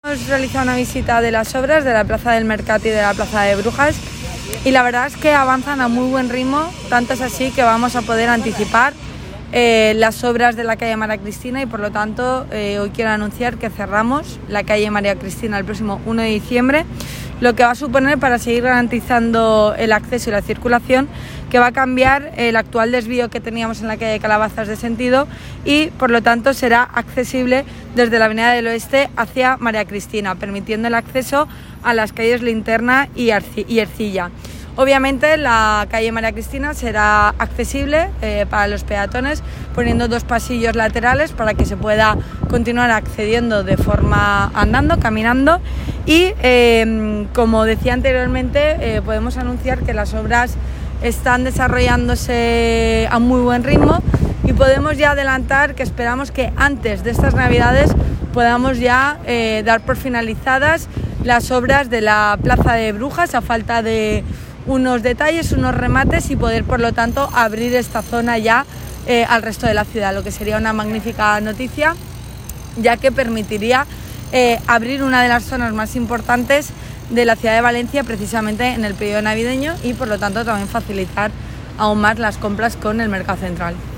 Hemos realizado una visita de las obras de la Plaza del Mercat y de la Plaza de Brujas y la verdad es que avanzan a muy buen ritmo, tanto es así que vamos a poder anticipar las obras de la calle María Cristina y por lo tanto hoy quiero anunciar que cerramos la calle María Cristina el próximo 1 de diciembre, lo que va a suponer para seguir garantizando el acceso y la circulación que va a cambiar el actual desvío que teníamos en la calle Calabazas de sentido y por lo tanto será accesible desde la Avenida del Oeste hacia María Cristina, permitiendo el acceso a las calles Linterna y Ercilla. Obviamente la calle María Cristina será accesible para los peatones, poniendo 2 pasillos laterales para que se pueda continuar accediendo de forma andando, caminando y como decía anteriormente podemos anunciar que las obras están desarrollándose a muy buen ritmo y podemos ya adelantar que esperamos que antes de estas Navidades podamos ya dar por finalizadas las obras de la Plaza de Brujas a falta de unos detalles, unos remates y poder por lo tanto abrir esta zona ya al resto de la ciudad, lo que sería una magnífica noticia ya que permitiría abrir una de las zonas más importantes de la ciudad de Valencia precisamente en el periodo navideño y por lo tanto también facilitar aún más las compras con el mercado central.